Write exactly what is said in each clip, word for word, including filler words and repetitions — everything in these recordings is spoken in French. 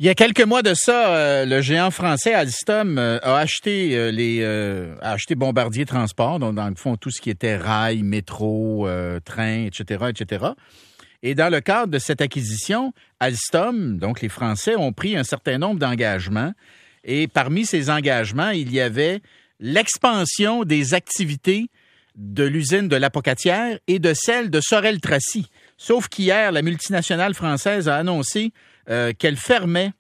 Il y a quelques mois de ça, euh, le géant français Alstom euh, a acheté euh, les euh, a acheté Bombardier Transport, donc dans le fond tout ce qui était rail, métro, euh, train, et cetera, et cetera. Et dans le cadre de cette acquisition, Alstom, donc les Français, ont pris un certain nombre d'engagements. Et parmi ces engagements, il y avait l'expansion des activités de l'usine de l'Apocatière et de celle de Sorel-Tracy. Sauf qu'hier, la multinationale française a annoncé euh, qu'elle fermait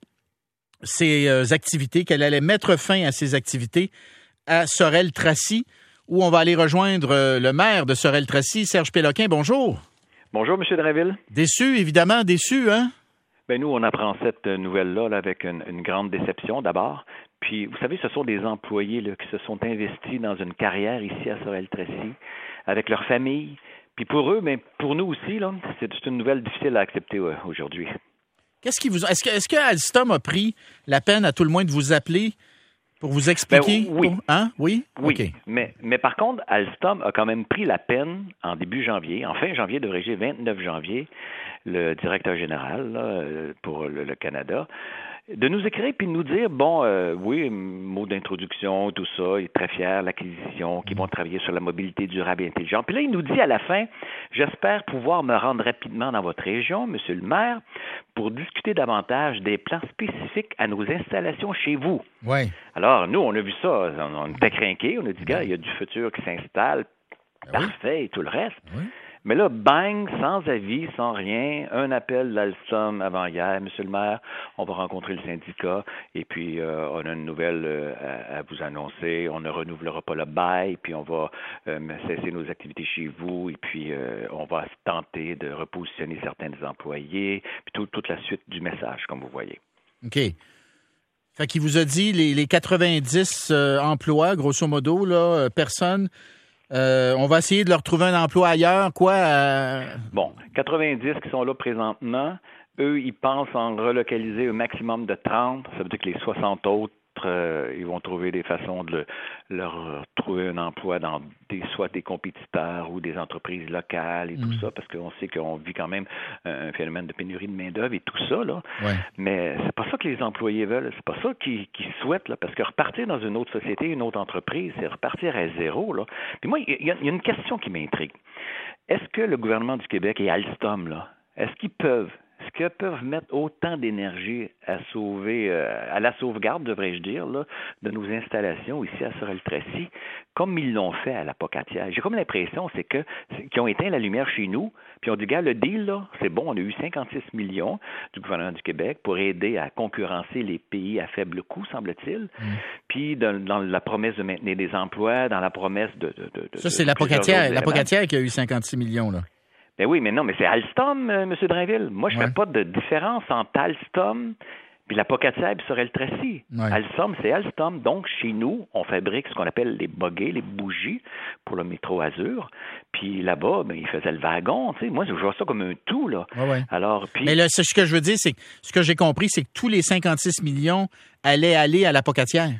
ses euh, activités, qu'elle allait mettre fin à ses activités à Sorel-Tracy, où on va aller rejoindre euh, le maire de Sorel-Tracy, Serge Péloquin. Bonjour. Bonjour, M. Drainville. Déçu, évidemment, déçu, hein? Bien, nous, on apprend cette nouvelle-là là, avec une, une grande déception, d'abord. Puis, vous savez, ce sont des employés là, qui se sont investis dans une carrière ici à Sorel-Tracy, avec leur famille. Puis pour eux, mais pour nous aussi, là, c'est, c'est une nouvelle difficile à accepter euh, aujourd'hui. Qu'est-ce qui vous... Est-ce que, est-ce que Alstom a pris la peine, à tout le moins, de vous appeler pour vous expliquer? Ben, oui. Pour... Hein? Oui? Oui, okay. mais, mais par contre, Alstom a quand même pris la peine, en début janvier, en fin janvier, devrais-je dire vingt-neuf janvier, le directeur général là, pour le, le Canada, de nous écrire puis de nous dire, bon, euh, oui, mot d'introduction, tout ça, il est très fier, l'acquisition, qu'ils vont travailler sur la mobilité durable et intelligente. Puis là, il nous dit à la fin, j'espère pouvoir me rendre rapidement dans votre région, monsieur le maire, pour discuter davantage des plans spécifiques à nos installations chez vous. Ouais. Alors, nous, on a vu ça, on, on était crinqués, on a dit, gars, il y a du futur qui s'installe, ben parfait, oui. Et tout le reste. Oui. Mais là, bang, sans avis, sans rien, un appel d'Alstom avant hier, monsieur le maire, on va rencontrer le syndicat et puis euh, on a une nouvelle euh, à, à vous annoncer, on ne renouvelera pas le bail, puis on va euh, cesser nos activités chez vous et puis euh, on va tenter de repositionner certains des employés, puis tout, toute la suite du message, comme vous voyez. OK. Fait qu'il vous a dit les, les quatre-vingt-dix euh, emplois, grosso modo, là, euh, personnes... Euh, on va essayer de leur trouver un emploi ailleurs, quoi? Euh... Bon, quatre-vingt-dix qui sont là présentement, eux, ils pensent en relocaliser un maximum de trente. Ça veut dire que les soixante autres, euh, ils vont trouver des façons de le, leur trouver un emploi dans des soit des compétiteurs ou des entreprises locales et mmh. tout ça, parce qu'on sait qu'on vit quand même un, un phénomène de pénurie de main-d'œuvre et tout ça, là. Ouais. Mais c'est pas ça que les employés veulent, c'est pas ça qu'ils, qu'ils souhaitent, là, parce que repartir dans une autre société, une autre entreprise, c'est repartir à zéro, là. Puis moi, il y, y a une question qui m'intrigue. Est-ce que le gouvernement du Québec et Alstom, là, est-ce qu'ils peuvent Est-ce qu'ils peuvent mettre autant d'énergie à sauver, euh, à la sauvegarde, devrais-je dire, là, de nos installations ici à Sorel-Tracy, comme ils l'ont fait à l'Apocatière? J'ai comme l'impression, c'est que c'est, qu'ils ont éteint la lumière chez nous, puis on dit, gars, le deal, là, c'est bon, on a eu cinquante-six millions du gouvernement du Québec pour aider à concurrencer les pays à faible coût, semble-t-il, mmh. puis dans, dans la promesse de maintenir des emplois, dans la promesse de... de, de Ça, de, c'est de l'Apocatière, l'Apocatière qui a eu cinquante-six millions, là. Ben oui, mais non, mais c'est Alstom, euh, M. Drainville. Moi, je ne ouais. fais pas de différence entre Alstom puis l'Apocatière puis Sorel-Tracy. Ouais. Alstom, c'est Alstom. Donc, chez nous, on fabrique ce qu'on appelle les boguets, les bougies pour le métro Azur. Puis là-bas, ben, ils faisaient le wagon. Tu sais. Moi, je vois ça comme un tout, là. Ouais, ouais. Alors, puis... Mais là, ce que je veux dire, c'est que ce que j'ai compris, c'est que tous les cinquante-six millions allaient aller à l'Apocatière.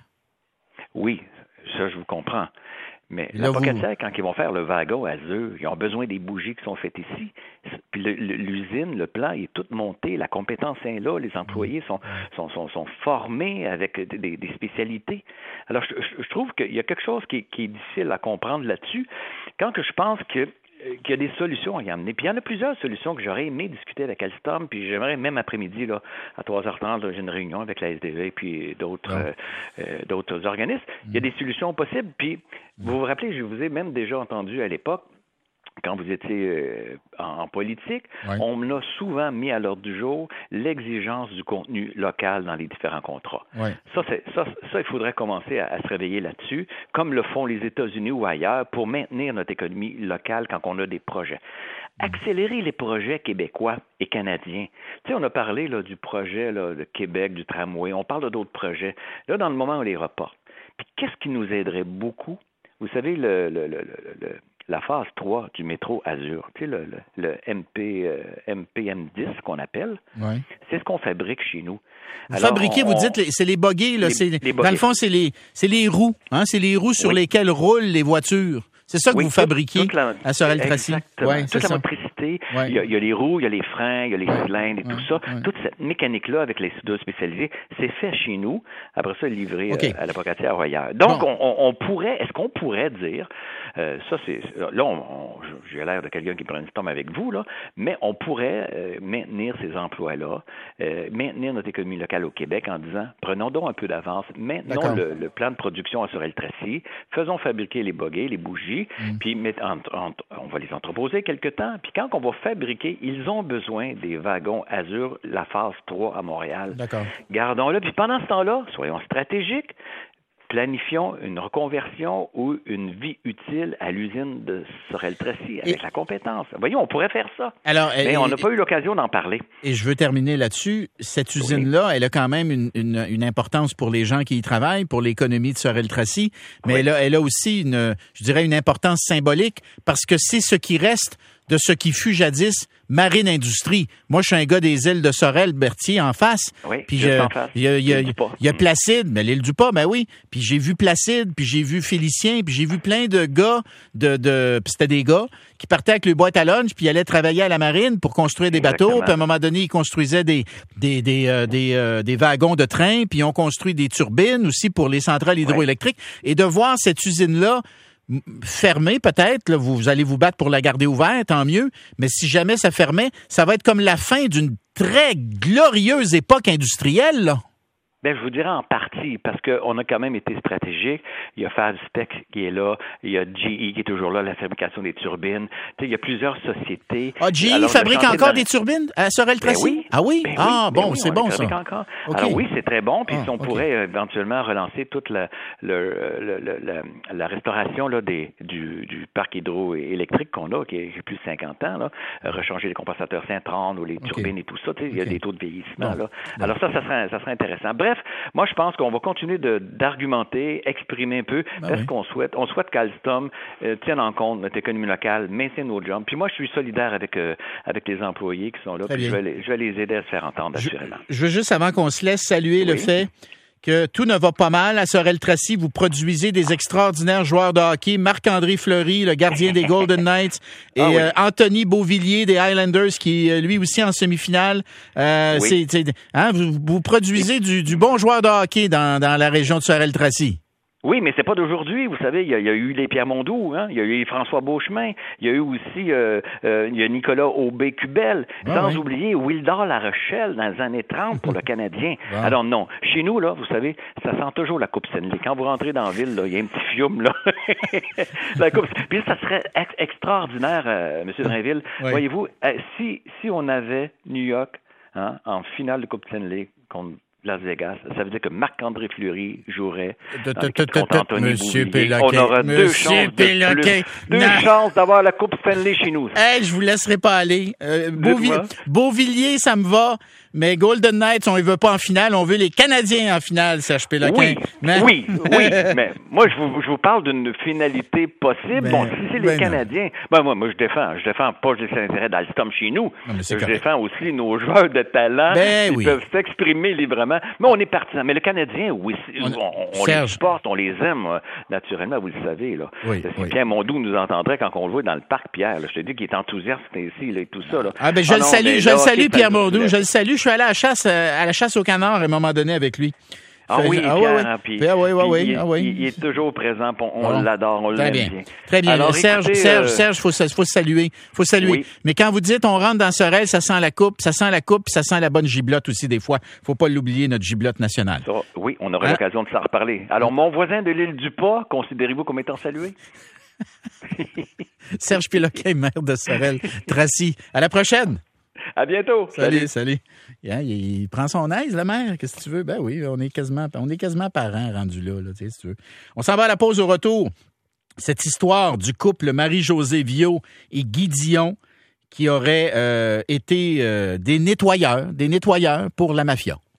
Oui, ça, je vous comprends. Mais l'Apocatière, vous... quand ils vont faire le wagon Azur, ils ont besoin des bougies qui sont faites ici. Puis le, le, l'usine, le plan est tout monté, la compétence est là, les employés sont, sont, sont, sont formés avec des, des spécialités. Alors, je, je trouve qu'il y a quelque chose qui, qui est difficile à comprendre là-dessus. Quand que je pense que qu'il y a des solutions à y amener. Puis il y en a plusieurs solutions que j'aurais aimé discuter avec Alstom, puis j'aimerais même après-midi, là, à trois heures trente, j'ai une réunion avec la S D V et puis d'autres, euh, euh, d'autres organismes. Mm. Il y a des solutions possibles, puis mm. vous vous rappelez, je vous ai même déjà entendu à l'époque, quand vous étiez euh, en, en politique, oui. on a souvent mis à l'ordre du jour l'exigence du contenu local dans les différents contrats. Oui. Ça, c'est, ça, ça, il faudrait commencer à, à se réveiller là-dessus, comme le font les États-Unis ou ailleurs, pour maintenir notre économie locale quand on a des projets. Accélérer les projets québécois et canadiens. Tu sais, on a parlé là, du projet là, de Québec, du tramway, on parle d'autres projets. Là, dans le moment, on les reporte. Puis qu'est-ce qui nous aiderait beaucoup? Vous savez, le... le, le, le, le la phase trois du métro Azur, tu sais, le, le, le M P, euh, M P M dix qu'on appelle, ouais. c'est ce qu'on fabrique chez nous. Vous Alors, fabriquez, on, vous dites, c'est les boguets, là, les, c'est, les boguets. Dans le fond, c'est les, c'est les roues, hein, c'est les roues sur oui. lesquelles roulent les voitures. C'est ça que oui, vous fabriquez toute la, à Sorel-Tracy? Ouais, toute la ça. motricité. Ouais. Il, y a, il y a les roues, il y a les freins, il y a les ouais. cylindres et ouais. tout ça. Ouais. Toute cette mécanique-là avec les soudeurs spécialisés, c'est fait chez nous. Après ça, livré okay. euh, à l'apocatière ou ailleurs. Donc, bon. on, on pourrait, est-ce qu'on pourrait dire, euh, ça c'est, là, on, on, j'ai l'air de quelqu'un qui brainstorm avec vous, là, mais on pourrait euh, maintenir ces emplois-là, euh, maintenir notre économie locale au Québec en disant, prenons donc un peu d'avance, maintenons le, le plan de production à Sorel-Tracy, faisons fabriquer les boguets, les bougies, mm. puis entre, entre, on va les entreposer quelque temps, puis quand on va fabriquer, ils ont besoin des wagons Azur, la phase trois à Montréal. D'accord. Gardons-le, puis pendant ce temps-là, soyons stratégiques, planifions une reconversion ou une vie utile à l'usine de Sorel-Tracy avec et, la compétence. Voyons, on pourrait faire ça. Alors, mais et, on n'a pas eu l'occasion d'en parler. Et je veux terminer là-dessus. Cette usine-là, oui. elle a quand même une, une, une importance pour les gens qui y travaillent, pour l'économie de Sorel-Tracy, mais oui. elle, a, elle a aussi, une, je dirais, une importance symbolique parce que c'est ce qui reste de ce qui fut jadis Marine Industrie. Moi, je suis un gars des îles de Sorel-Berthier en face. Oui, puis il y a, y a, y a Placide, mais l'île du Pas, ben oui. Puis j'ai vu Placide, puis j'ai vu Félicien, puis j'ai vu plein de gars, de, de puis c'était des gars qui partaient avec le boîte à lunch, puis ils allaient travailler à la marine pour construire des Exactement. bateaux. Puis à un moment donné, ils construisaient des des des euh, des, euh, des wagons de train, puis ils ont construit des turbines aussi pour les centrales hydroélectriques. Oui. Et de voir cette usine-là fermée, peut-être, là, vous, vous allez vous battre pour la garder ouverte, tant mieux, mais si jamais ça fermait, ça va être comme la fin d'une très glorieuse époque industrielle, là. Ben, je vous dirais en partie, parce qu'on a quand même été stratégique. Il y a Fastech qui est là, il y a G E qui est toujours là, la fabrication des turbines. Tu sais, il y a plusieurs sociétés. Ah, G E Alors, fabrique encore dans... des turbines à Sorel-Tracy? Ben oui. Ah oui? Ben ah, oui, bon, ben oui, c'est bon, ça. Encore. Okay. Alors oui, c'est très bon. Puis ah, si on okay. pourrait euh, éventuellement relancer toute la, le, le, le, la, la restauration là, des, du, du parc hydroélectrique qu'on a, qui a plus de cinquante ans, là, euh, rechanger les compensateurs Syntron ou les okay. turbines et tout ça. Tu sais, okay. il y a des taux de vieillissement. Bon. Là. Bon. Alors ça, ça serait, ça serait intéressant. Bref, moi, je pense qu'on va continuer de, d'argumenter, exprimer un peu ben ce oui. qu'on souhaite. On souhaite qu'Alstom euh, tienne en compte notre économie locale, maintienne nos jobs. Puis moi, je suis solidaire avec euh, avec les employés qui sont là. Puis je vais, les, je vais les aider à se faire entendre, assurément. Je, je veux juste, avant qu'on se laisse, saluer oui. le fait que tout ne va pas mal. À Sorel-Tracy, vous produisez des extraordinaires joueurs de hockey. Marc-André Fleury, le gardien des Golden Knights, et ah oui. euh, Anthony Beauvillier des Highlanders, qui lui aussi en semi-finale. Euh, oui. c'est, c'est, hein, vous, vous produisez du, du bon joueur de hockey dans, dans la région de Sorel-Tracy. Oui, mais c'est pas d'aujourd'hui. Vous savez, il y a, il y a eu les Pierre Mondou, hein? Il y a eu François Beauchemin, il y a eu aussi euh, euh, il y a Nicolas Aubé-Cubel, ah, sans oui. oublier Wildor La Rochelle dans les années trente pour le Canadien. Wow. Alors non, chez nous, là, vous savez, ça sent toujours la Coupe Stanley. Quand vous rentrez dans la ville, là, il y a un petit fiume, là. la coupe... Puis ça serait ex- extraordinaire, euh, M. Drainville. Oui. Voyez-vous, euh, si, si on avait New York hein, en finale de Coupe Stanley contre Las Vegas, ça veut dire que Marc-André Fleury jouerait dans l'équipe contre Anthony Beauvillier. On aura deux chances de plus, deux chances d'avoir la Coupe Stanley chez nous. Hey, je vous laisserai pas aller. Euh, Beauvillier, Beauvillier, ça me va, mais Golden Knights, on ne veut pas en finale, on veut les Canadiens en finale, Serge Péloquin. Oui, mais... oui, oui, mais moi, je vous, je vous parle d'une finalité possible. Ben, bon, si c'est les ben Canadiens, ben moi, moi, je défends, je défends pas juste l'intérêt d'Alstom chez nous. Non, je correct. défends aussi nos joueurs de talent ben, qui oui. peuvent s'exprimer librement. Mais on est partisans. Mais le Canadien, oui, on, on, on les supporte, on les aime, naturellement, vous le savez. Là. Oui, si oui. Pierre Mondou nous entendrait quand on le voit dans le parc Pierre, là, je te dis qu'il est enthousiaste ici, là, et tout ça. Là. Ah ben je ah, le non, salue, je là, le salue, Pierre Mondou, je le salue. Je suis allé à la chasse, à la chasse au canard à un moment donné avec lui. Ah oui, ah, Pierre, ouais, hein, puis, ah, ouais, ouais, puis ouais, il, ah, ouais. il, il est toujours présent, on, on bon. l'adore, on Très l'aime bien. bien. Très bien. Alors, Serge, écoutez, Serge, euh... Serge, faut, faut saluer, faut saluer. Oui. Mais quand vous dites on rentre dans Sorel, ça sent la coupe, ça sent la coupe, ça sent la bonne giblotte aussi des fois. Faut pas l'oublier, notre giblotte nationale. Ça, oui, on aura hein? l'occasion de s'en reparler. Alors, mon voisin de l'île du Pas, considérez-vous comme étant salué? Serge Péloquin, maire de Sorel-Tracy. À la prochaine. À bientôt. Salut, salut. salut. Yeah, il, il prend son aise, la mère. Qu'est-ce que tu veux? Ben oui, on est quasiment, on est quasiment parents rendus là, là tu sais, si tu veux. On s'en va à la pause au retour. Cette histoire du couple Marie-Josée Viau et Guy Dion qui auraient euh, été euh, des nettoyeurs, des nettoyeurs pour la mafia.